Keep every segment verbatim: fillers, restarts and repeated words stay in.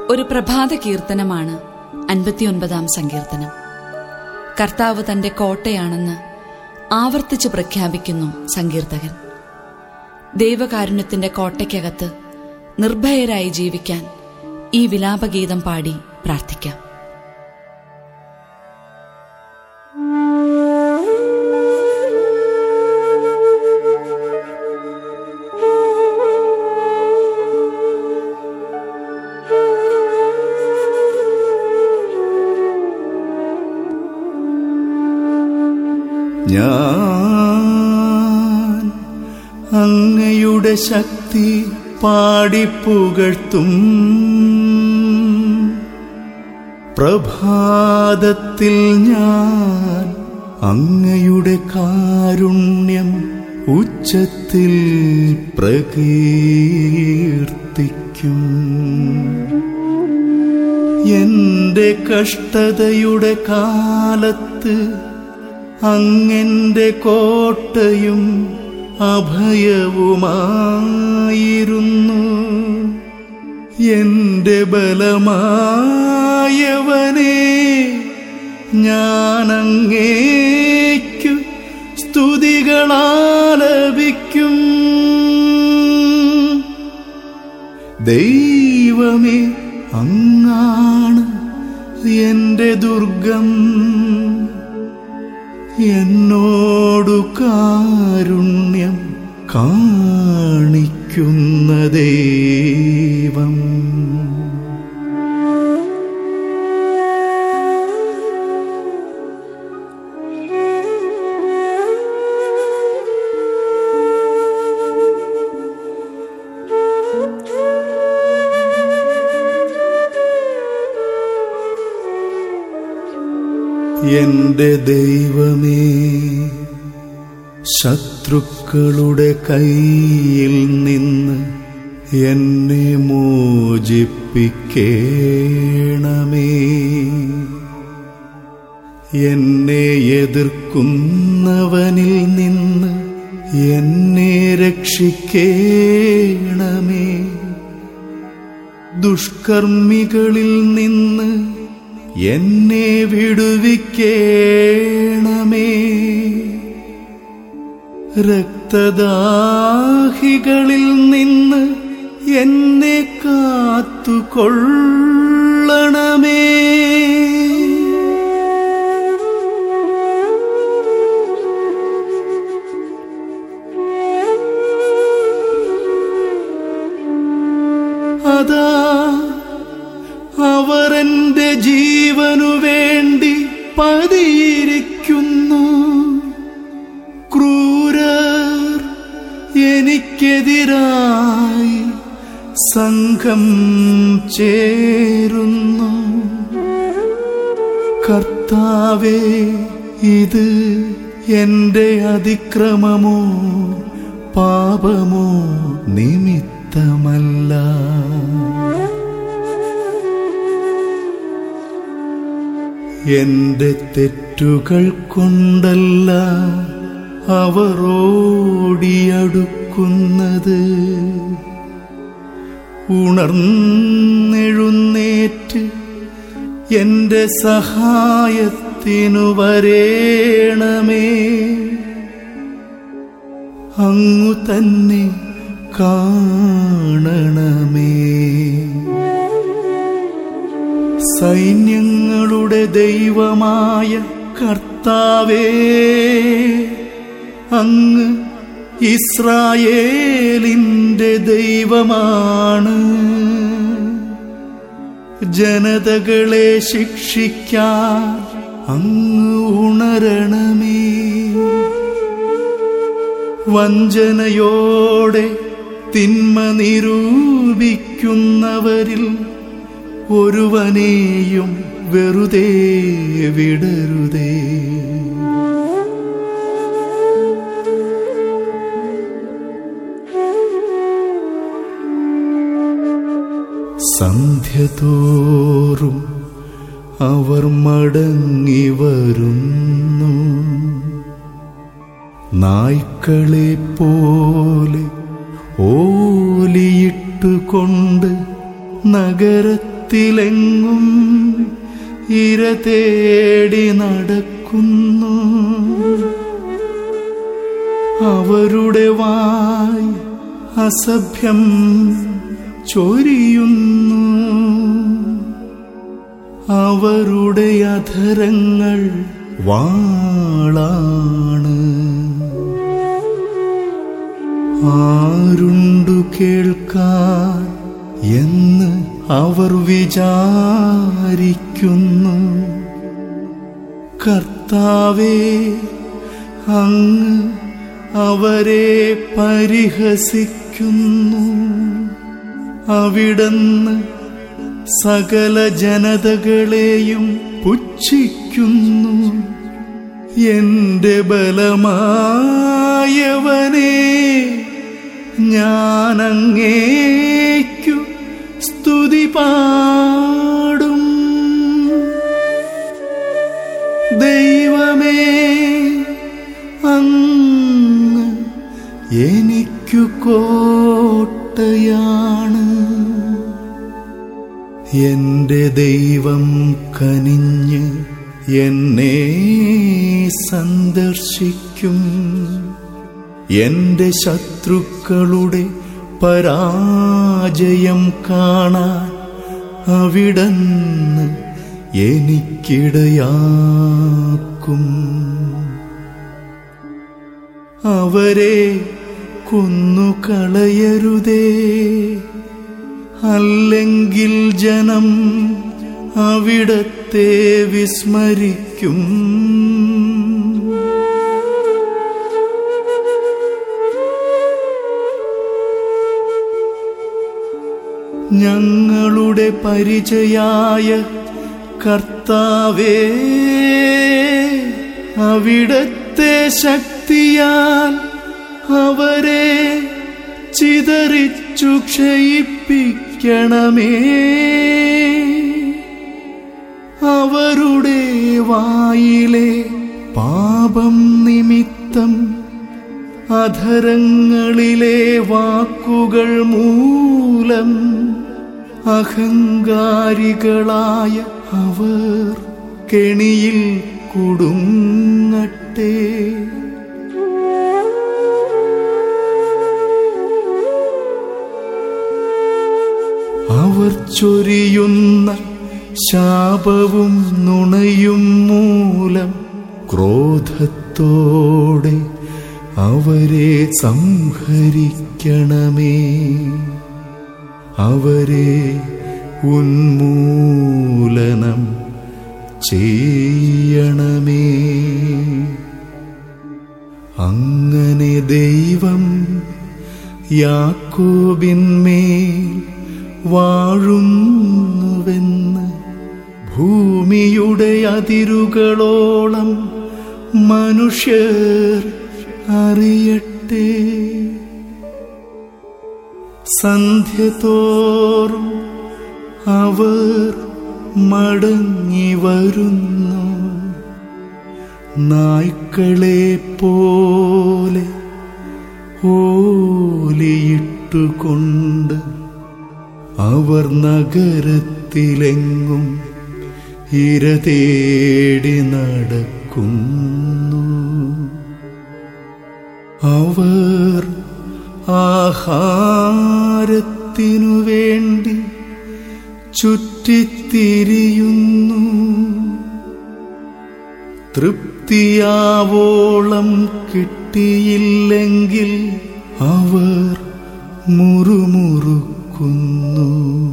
ഒരു പ്രഭാത കീർത്തനമാണ് അൻപത്തിയൊൻപതാം സങ്കീർത്തനം. കർത്താവ് തന്റെ കോട്ടയാണെന്ന് ആവർത്തിച്ച് പ്രഖ്യാപിക്കുന്നു സങ്കീർത്തകൻ. ദൈവകാരുണ്യത്തിന്റെ കോട്ടയ്ക്കകത്ത് നിർഭയരായി ജീവിക്കാൻ ഈ വിലാപഗീതം പാടി പ്രാർത്ഥിക്കാം. ഞാൻ അങ്ങയുടെ ശക്തി പാടിപ്പുകഴ്ത്തും. പ്രഭാതത്തിൽ ഞാൻ അങ്ങയുടെ കാരുണ്യം ഉച്ചത്തിൽ പ്രകീർത്തിക്കും. എന്റെ കഷ്ടതയുടെ കാലത്ത് അങ്ങന്റെ കോട്ടയും അഭയവുമായിരുന്നു. എന്റെ ബലമായവനെ, ഞാൻ അങ്ങേക്കു സ്തുതികളാലപിക്കും. ദൈവമേ, അങ്ങാണ് എന്റെ ദുർഗം, എന്നോടു കാരുണ്യം കാണിക്കുന്ന ദൈവം. എന്റെ ദൈവമേ, ശത്രുക്കളുടെ കയ്യിൽ നിന്ന് എന്നെ മോചിപ്പിക്കേണമേ. എന്നെ എതിർക്കുന്നവനിൽ നിന്ന് എന്നെ രക്ഷിക്കേണമേ. ദുഷ്കർമ്മികളിൽ നിന്ന് എന്നെ വിടുവിക്കേണമേ. രക്തദാഹികളിൽ നിന്ന് എന്നെ കാത്തുകൊള്ളണമേ. അതാ അവരെന്റെ ജീവനു വേണ്ടി പതിയിരിക്കുന്നു. ക്രൂരർ എനിക്കെതിരായി സംഘം ചേരുന്നു. കർത്താവേ, ഇത് എന്റെ അതിക്രമമോ പാപമോ നിമിത്തമല്ല. എന്റെ തെറ്റുകൾ കൊണ്ടല്ല അവർ ഓടിയടുക്കുന്നത്. ഉണർന്നെഴുന്നേറ്റ് എന്റെ സഹായത്തിനു വരേണമേ. അങ്ങു തന്നെ കാണണമേ. സൈന്യങ്ങളുടെ ദൈവമായ കർത്താവേ, അങ്ങ് ഇസ്രായേലിന്റെ ദൈവമാണ്. ജനതകളെ ശിക്ഷിക്കാൻ അങ്ങ് ഉണരണമേ. വഞ്ചനയോടെ തിന്മ നിരൂപിക്കുന്നവരിൽ ഒരുവനെയും വെറുതെ വിടരുതേ. സന്ധ്യതോറും അവർ മടങ്ങി വരുന്നു. നായ്ക്കളെ പോലെ ഓലിയിട്ടുകൊണ്ട് നഗരത്തിൽ നഗരത്തിലെങ്ങും ഇര തേടി നടക്കുന്നു. അവരുടെ വായ് അസഭ്യം ചൊരിയുന്നു. അവരുടെ അധരങ്ങൾ വാളാണ്. ആരുണ്ടു കേൾക്കാൻ എന്ന് അവർ വിചാരിക്കുന്നു. കർത്താവേ, അങ്ങ് അവരെ പരിഹസിക്കുന്നു. അവിടുന്ന് സകല ജനതകളെയും പുച്ഛിക്കുന്നു. എന്റെ ബലമായവനേ, ഞാൻ അങ്ങേക്കു സ്തുതി പാടും. ദൈവമേ, അങ്ങ് എനിക്കു കോട്ടയാണ്. എന്റെ ദൈവം കനിഞ്ഞ് എന്നെ സന്ദർശിക്കും. എന്റെ ശത്രുക്കളുടെ പരാജയം കാണാൻ അവിടുന്ന് എനിക്കിടയാക്കും. അവരെ കൊന്നുകളയരുതേ, അല്ലെങ്കിൽ ജനം അവിടത്തെ വിസ്മരിക്കും. ഞങ്ങളുടെ പരിചയായ കർത്താവേ, അവിടത്തെ ശക്തിയാൽ അവരെ ചിതറിച്ചു ക്ഷയിപ്പിക്കണമേ. അവരുടെ വായിലെ പാപം നിമിത്തം അധരങ്ങളിലെ വാക്കുകൾ മൂലം അഹങ്കാരികളായ അവർ കെണിയിൽ കുടുങ്ങട്ടെ. അവർ ചൊരിയുന്ന ശാപവും നുണയും മൂലം ക്രോധത്തോടെ അവരെ സംഹരിക്കണമേ. അവരെ ഉന്മൂലനം ചെയ്യണമേ. അങ്ങനെ ദൈവം യാക്കോബിന്മേൽ വാഴുന്നുവെന്ന് ഭൂമിയുടെ അതിരുകളോളം മനുഷ്യർ അറിയട്ടെ. സന്ധ്യതോറും അവർ മടങ്ങി വരുന്നു. നായ്ക്കളെ പോലെ ഓലിയിട്ടുകൊണ്ട് അവർ നഗരത്തിലെങ്ങും ഇര തേടി നടക്കുന്നു. അവർ ആഹാരത്തിനു വേണ്ടി ചുറ്റിത്തിരിയുന്നു. തൃപ്തിയാവോളം കിട്ടിയില്ലെങ്കിൽ അവർ മുറുമുറുക്കുന്നു.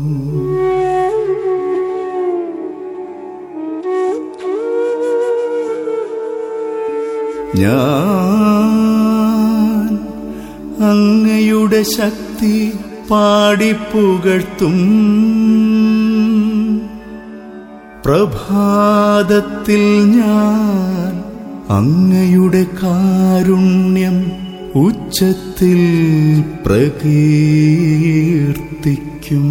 ഞാൻ അങ്ങയുടെ ശക്തി പാടിപ്പുകഴ്ത്തും. പ്രഭാതത്തിൽ ഞാൻ അങ്ങയുടെ കാരുണ്യം ഉച്ചത്തിൽ പ്രകീർത്തിക്കും.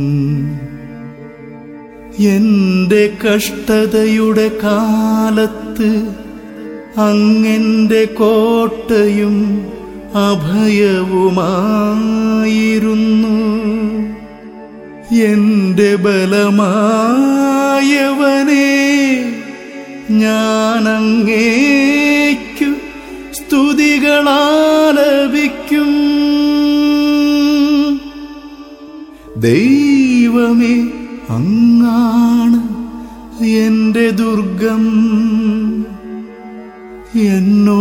എന്റെ കഷ്ടതയുടെ കാലത്ത് അങ്ങെന്റെ കോട്ടയും അഭയവുമായിരുന്നു. എന്റെ ബലമായവനേ, ഞാൻ അങ്ങേക്കു സ്തുതികളാലപിക്കും. ദൈവമേ, അങ്ങാണ് എന്റെ ദുർഗം,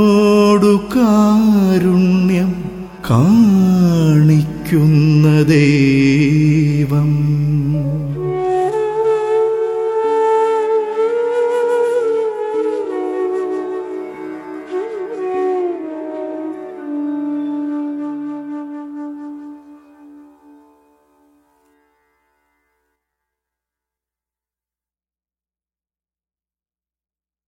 എന്നോടു കാരുണ്യം കാണിക്കുന്ന ദൈവം.